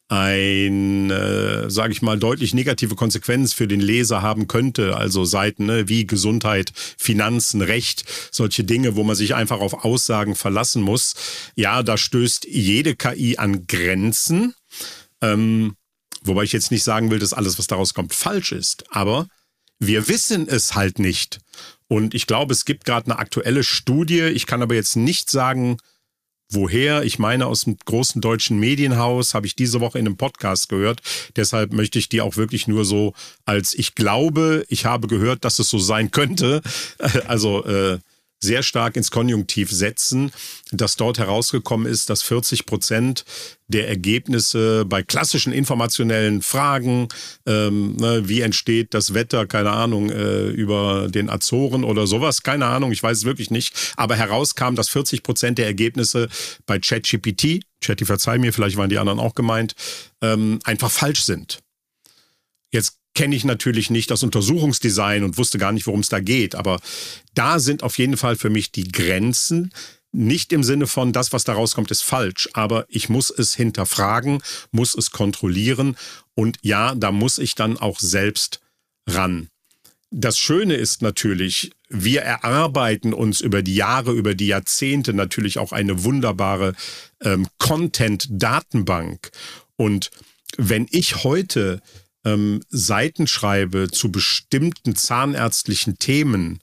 sage ich mal, deutlich negative Konsequenz für den Leser haben könnte. Also Seiten wie Gesundheit, Finanzen, Recht, solche Dinge, wo man sich einfach auf Aussagen verlassen muss. Ja, da stößt jede KI an Grenzen. Wobei ich jetzt nicht sagen will, dass alles, was daraus kommt, falsch ist. Aber wir wissen es halt nicht. Und ich glaube, es gibt gerade eine aktuelle Studie. Ich kann aber jetzt nicht sagen, woher. Ich meine, aus dem großen deutschen Medienhaus habe ich diese Woche in einem Podcast gehört. Deshalb möchte ich die auch wirklich nur so als ich glaube, ich habe gehört, dass es so sein könnte. Also sehr stark ins Konjunktiv setzen, dass dort herausgekommen ist, dass 40% der Ergebnisse bei klassischen informationellen Fragen, wie entsteht das Wetter, keine Ahnung, über den Azoren oder sowas, keine Ahnung, ich weiß es wirklich nicht, aber herauskam, dass 40% der Ergebnisse bei ChatGPT, Chatty, verzeih mir, vielleicht waren die anderen auch gemeint, einfach falsch sind. Jetzt kenne ich natürlich nicht das Untersuchungsdesign und wusste gar nicht, worum es da geht. Aber da sind auf jeden Fall für mich die Grenzen. Nicht im Sinne von, das, was da rauskommt, ist falsch. Aber ich muss es hinterfragen, muss es kontrollieren. Und ja, da muss ich dann auch selbst ran. Das Schöne ist natürlich, wir erarbeiten uns über die Jahre, über die Jahrzehnte natürlich auch eine wunderbare Content-Datenbank. Und wenn ich heute Seiten schreibe zu bestimmten zahnärztlichen Themen,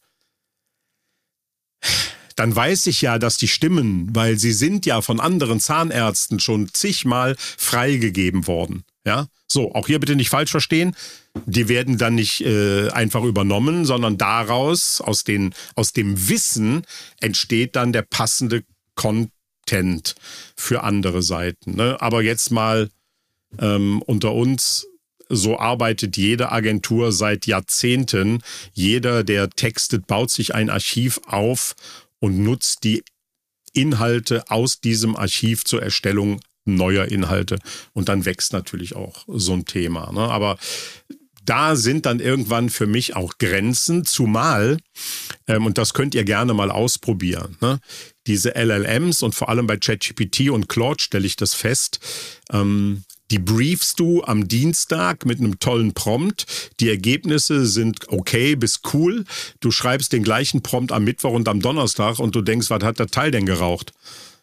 dann weiß ich ja, dass die stimmen, weil sie sind ja von anderen Zahnärzten schon zigmal freigegeben worden. Ja, so, auch hier bitte nicht falsch verstehen. Die werden dann nicht einfach übernommen, sondern daraus, aus dem Wissen, entsteht dann der passende Content für andere Seiten. Ne? Aber jetzt mal unter uns, so arbeitet jede Agentur seit Jahrzehnten. Jeder, der textet, baut sich ein Archiv auf und nutzt die Inhalte aus diesem Archiv zur Erstellung neuer Inhalte. Und dann wächst natürlich auch so ein Thema. Ne? Aber da sind dann irgendwann für mich auch Grenzen, zumal, und das könnt ihr gerne mal ausprobieren, ne? Diese LLMs und vor allem bei ChatGPT und Claude stelle ich das fest, die briefst du am Dienstag mit einem tollen Prompt. Die Ergebnisse sind okay bis cool. Du schreibst den gleichen Prompt am Mittwoch und am Donnerstag und du denkst, was hat der Teil denn geraucht?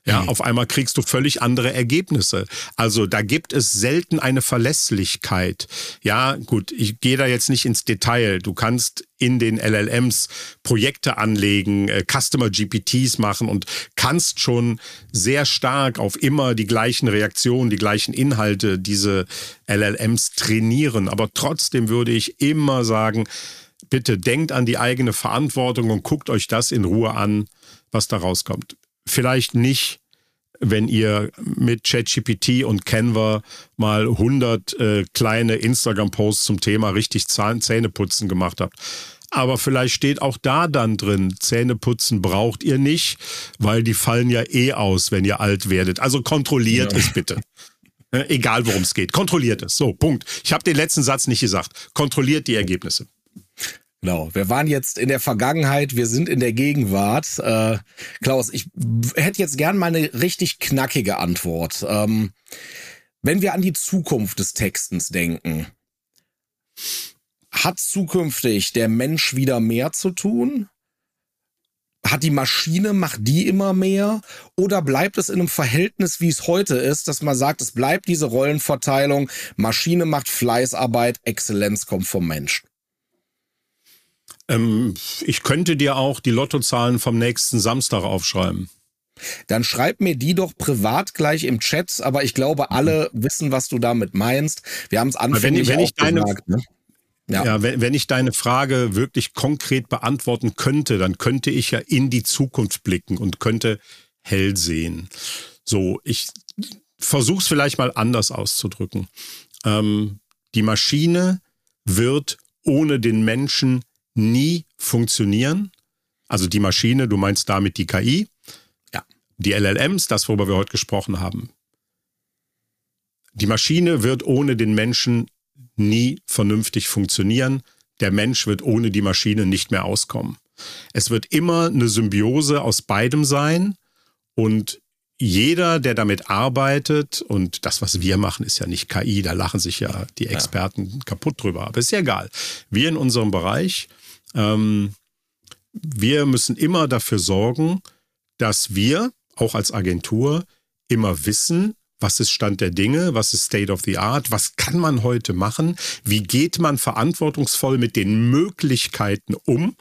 Ja, auf einmal kriegst du völlig andere Ergebnisse. Also da gibt es selten eine Verlässlichkeit. Ja, gut, ich gehe da jetzt nicht ins Detail. Du kannst in den LLMs Projekte anlegen, Customer GPTs machen und kannst schon sehr stark auf immer die gleichen Reaktionen, die gleichen Inhalte diese LLMs trainieren. Aber trotzdem würde ich immer sagen, bitte denkt an die eigene Verantwortung und guckt euch das in Ruhe an, was da rauskommt. Vielleicht nicht, wenn ihr mit ChatGPT und Canva mal 100 kleine Instagram-Posts zum Thema richtig Zähneputzen gemacht habt. Aber vielleicht steht auch da dann drin, Zähneputzen braucht ihr nicht, weil die fallen ja eh aus, wenn ihr alt werdet. Also kontrolliert es bitte. Egal, worum es geht. Kontrolliert es. So, Punkt. Ich habe den letzten Satz nicht gesagt. Kontrolliert die Ergebnisse. Genau, wir waren jetzt in der Vergangenheit, wir sind in der Gegenwart. Klaus, ich hätte jetzt gern mal eine richtig knackige Antwort. Wenn wir an die Zukunft des Textens denken, hat zukünftig der Mensch wieder mehr zu tun? Hat die Maschine, macht die immer mehr? Oder bleibt es in einem Verhältnis, wie es heute ist, dass man sagt, es bleibt diese Rollenverteilung, Maschine macht Fleißarbeit, Exzellenz kommt vom Menschen? Ich könnte dir auch die Lottozahlen vom nächsten Samstag aufschreiben. Dann schreib mir die doch privat gleich im Chat, aber ich glaube, alle wissen, was du damit meinst. Wir haben es anfänglich gesagt, ne? Ja, wenn ich deine Frage wirklich konkret beantworten könnte, dann könnte ich ja in die Zukunft blicken und könnte hell sehen. So, ich versuche es vielleicht mal anders auszudrücken. Die Maschine wird ohne den Menschen nie funktionieren. Also die Maschine, du meinst damit die KI, ja, die LLMs, das, worüber wir heute gesprochen haben. Die Maschine wird ohne den Menschen nie vernünftig funktionieren. Der Mensch wird ohne die Maschine nicht mehr auskommen. Es wird immer eine Symbiose aus beidem sein und jeder, der damit arbeitet, und das, was wir machen, ist ja nicht KI, da lachen sich ja die Experten kaputt drüber, aber ist ja egal. Wir in unserem Bereich, wir müssen immer dafür sorgen, dass wir, auch als Agentur, immer wissen, was ist Stand der Dinge, was ist State of the Art, was kann man heute machen, wie geht man verantwortungsvoll mit den Möglichkeiten um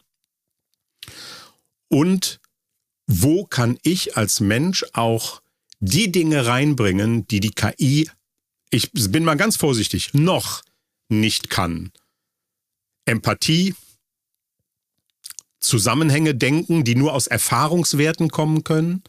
und wo kann ich als Mensch auch die Dinge reinbringen, die die KI, ich bin mal ganz vorsichtig, noch nicht kann. Empathie, Zusammenhänge denken, die nur aus Erfahrungswerten kommen können.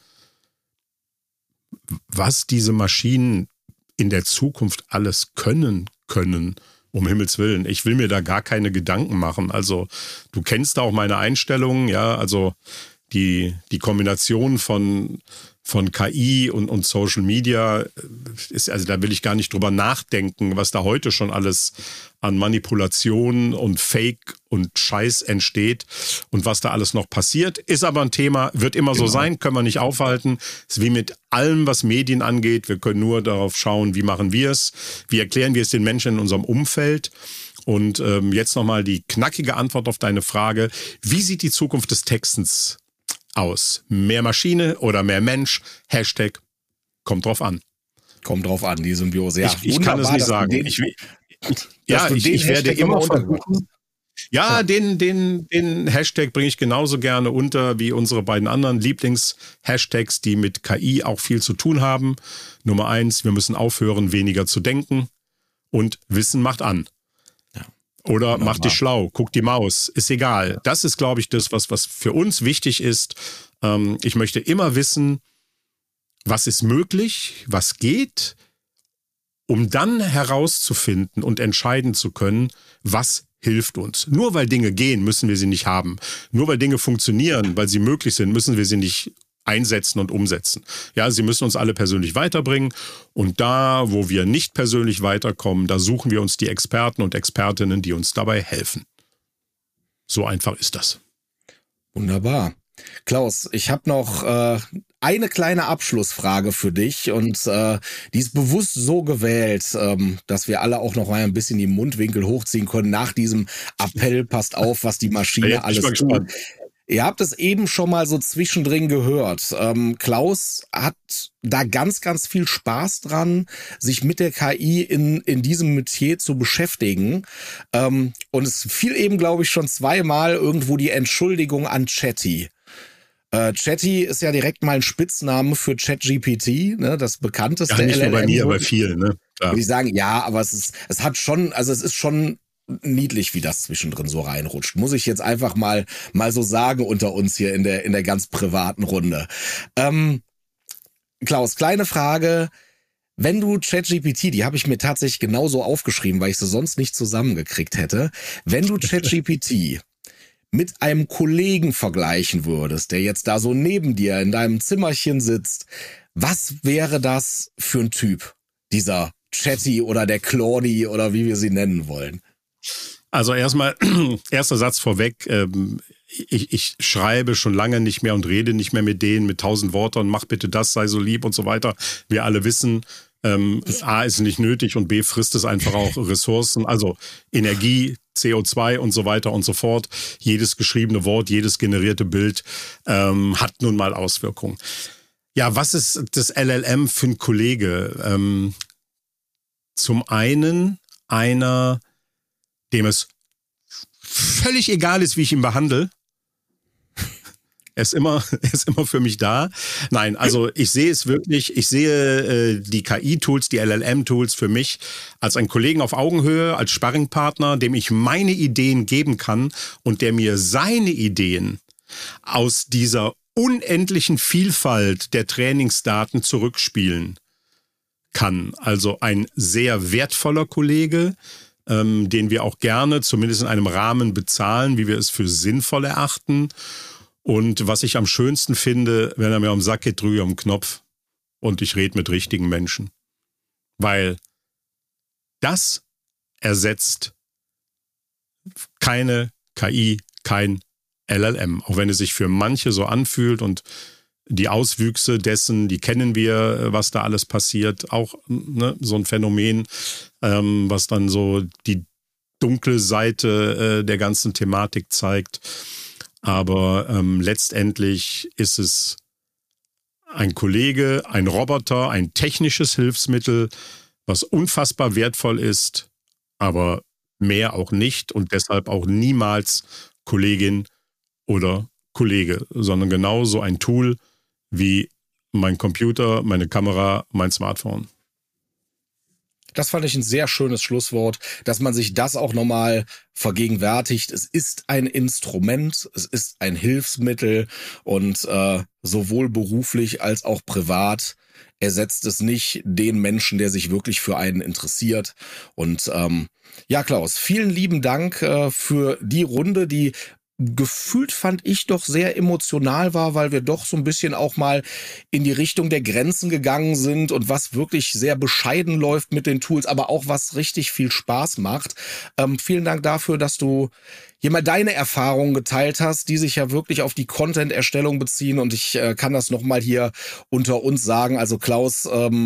Was diese Maschinen in der Zukunft alles können, um Himmels Willen. Ich will mir da gar keine Gedanken machen. Also du kennst da auch meine Einstellungen, ja, also die Kombination von KI und Social Media ist, also da will ich gar nicht drüber nachdenken, was da heute schon alles an Manipulation und Fake und Scheiß entsteht und was da alles noch passiert. Ist aber ein Thema, wird immer so sein, können wir nicht aufhalten. Ist wie mit allem, was Medien angeht. Wir können nur darauf schauen, wie machen wir es, wie erklären wir es den Menschen in unserem Umfeld. Und jetzt nochmal die knackige Antwort auf deine Frage. Wie sieht die Zukunft des Textens aus? Mehr Maschine oder mehr Mensch? Hashtag, kommt drauf an. Kommt drauf an, die Symbiose. Ja, ich kann es nicht sagen. Ich werde immer versuchen. Ja, den Hashtag bringe ich genauso gerne unter wie unsere beiden anderen Lieblings-Hashtags, die mit KI auch viel zu tun haben. Nummer 1, wir müssen aufhören, weniger zu denken. Und Wissen macht an. Oder mach dich schlau, guck die Maus, ist egal. Das ist, glaube ich, das, was für uns wichtig ist. Ich möchte immer wissen, was ist möglich, was geht, um dann herauszufinden und entscheiden zu können, was hilft uns. Nur weil Dinge gehen, müssen wir sie nicht haben. Nur weil Dinge funktionieren, weil sie möglich sind, müssen wir sie nicht einsetzen und umsetzen. Ja, sie müssen uns alle persönlich weiterbringen und da, wo wir nicht persönlich weiterkommen, da suchen wir uns die Experten und Expertinnen, die uns dabei helfen. So einfach ist das. Wunderbar. Klaus, ich habe noch eine kleine Abschlussfrage für dich und die ist bewusst so gewählt, dass wir alle auch noch mal ein bisschen die Mundwinkel hochziehen können nach diesem Appell, passt auf, was die Maschine alles tut. Ihr habt es eben schon mal so zwischendrin gehört. Klaus hat da ganz, ganz viel Spaß dran, sich mit der KI in diesem Metier zu beschäftigen. Und es fiel eben, glaube ich, schon zweimal irgendwo die Entschuldigung an Chatty. Chatty ist ja direkt mal ein Spitzname für ChatGPT, ne, das bekannteste LLM. Ja, nicht nur bei mir, bei vielen, ne? Würde ich sagen, ja, aber es ist schon niedlich, wie das zwischendrin so reinrutscht. Muss ich jetzt einfach mal so sagen unter uns hier in der ganz privaten Runde. Klaus, kleine Frage. Wenn du ChatGPT, die habe ich mir tatsächlich genauso aufgeschrieben, weil ich sie sonst nicht zusammengekriegt hätte. Wenn du ChatGPT mit einem Kollegen vergleichen würdest, der jetzt da so neben dir in deinem Zimmerchen sitzt, was wäre das für ein Typ? Dieser Chatty oder der Claudie oder wie wir sie nennen wollen. Also erstmal, erster Satz vorweg, ich schreibe schon lange nicht mehr und rede nicht mehr mit denen mit 1000 Worten, mach bitte das, sei so lieb und so weiter. Wir alle wissen, A ist nicht nötig und B frisst es einfach auch Ressourcen, also Energie, CO2 und so weiter und so fort. Jedes geschriebene Wort, jedes generierte Bild hat nun mal Auswirkungen. Ja, was ist das LLM für ein Kollege? Zum einen einer, dem es völlig egal ist, wie ich ihn behandle. Er ist immer für mich da. Nein, also ich sehe es wirklich, ich sehe die KI-Tools, die LLM-Tools für mich als einen Kollegen auf Augenhöhe, als Sparringpartner, dem ich meine Ideen geben kann und der mir seine Ideen aus dieser unendlichen Vielfalt der Trainingsdaten zurückspielen kann. Also ein sehr wertvoller Kollege, den wir auch gerne zumindest in einem Rahmen bezahlen, wie wir es für sinnvoll erachten. Und was ich am schönsten finde, wenn er mir um den Sack geht, drücke ich auf den Knopf und ich rede mit richtigen Menschen. Weil das ersetzt keine KI, kein LLM. Auch wenn es sich für manche so anfühlt und die Auswüchse dessen, die kennen wir, was da alles passiert. Auch ne, so ein Phänomen, was dann so die dunkle Seite der ganzen Thematik zeigt. Aber letztendlich ist es ein Kollege, ein Roboter, ein technisches Hilfsmittel, was unfassbar wertvoll ist, aber mehr auch nicht und deshalb auch niemals Kollegin oder Kollege, sondern genauso ein Tool wie mein Computer, meine Kamera, mein Smartphone. Das fand ich ein sehr schönes Schlusswort, dass man sich das auch nochmal vergegenwärtigt. Es ist ein Instrument, es ist ein Hilfsmittel und sowohl beruflich als auch privat ersetzt es nicht den Menschen, der sich wirklich für einen interessiert. Und ja, Klaus, vielen lieben Dank für die Runde, die gefühlt fand ich doch sehr emotional war, weil wir doch so ein bisschen auch mal in die Richtung der Grenzen gegangen sind und was wirklich sehr bescheiden läuft mit den Tools, aber auch was richtig viel Spaß macht. Vielen Dank dafür, dass du hier mal deine Erfahrungen geteilt hast, die sich ja wirklich auf die Content-Erstellung beziehen und ich kann das nochmal hier unter uns sagen. Also Klaus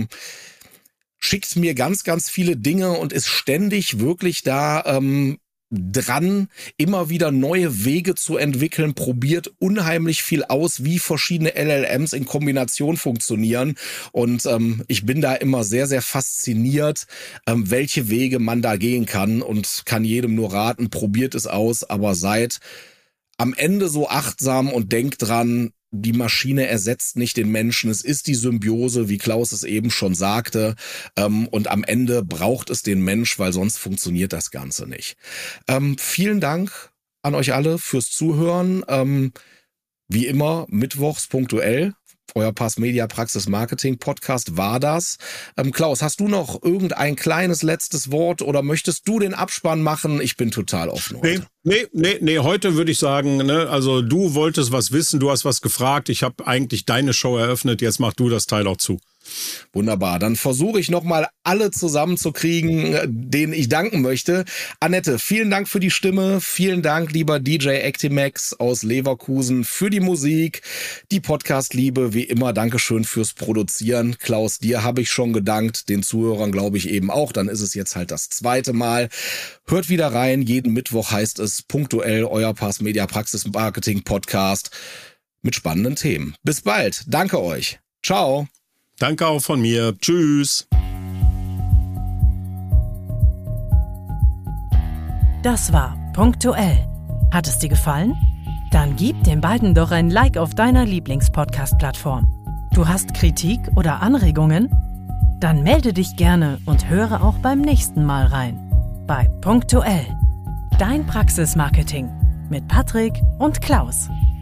schickt mir ganz, ganz viele Dinge und ist ständig wirklich da dran, immer wieder neue Wege zu entwickeln, probiert unheimlich viel aus, wie verschiedene LLMs in Kombination funktionieren und ich bin da immer sehr, sehr fasziniert, welche Wege man da gehen kann und kann jedem nur raten, probiert es aus, aber seid am Ende so achtsam und denkt dran, die Maschine ersetzt nicht den Menschen, es ist die Symbiose, wie Klaus es eben schon sagte, und am Ende braucht es den Mensch, weil sonst funktioniert das Ganze nicht. Vielen Dank an euch alle fürs Zuhören. Wie immer, mittwochs punktuell. Euer Pars Media Praxis Marketing Podcast war das. Klaus, hast du noch irgendein kleines letztes Wort oder möchtest du den Abspann machen? Ich bin total offen heute. Nee, heute würde ich sagen, ne, also du wolltest was wissen, du hast was gefragt, ich habe eigentlich deine Show eröffnet, jetzt mach du das Teil auch zu. Wunderbar. Dann versuche ich nochmal alle zusammenzukriegen, denen ich danken möchte. Annette, vielen Dank für die Stimme. Vielen Dank, lieber DJ Actimax aus Leverkusen, für die Musik, die Podcast-Liebe. Wie immer, Dankeschön fürs Produzieren. Klaus, dir habe ich schon gedankt, den Zuhörern glaube ich eben auch. Dann ist es jetzt halt das zweite Mal. Hört wieder rein. Jeden Mittwoch heißt es punktuell euer Pars Media Praxis Marketing Podcast mit spannenden Themen. Bis bald. Danke euch. Ciao. Danke auch von mir. Tschüss. Das war Punktuell. Hat es dir gefallen? Dann gib den beiden doch ein Like auf deiner Lieblingspodcast-Plattform. Du hast Kritik oder Anregungen? Dann melde dich gerne und höre auch beim nächsten Mal rein. Bei Punktuell. Dein Praxismarketing mit Patrick und Klaus.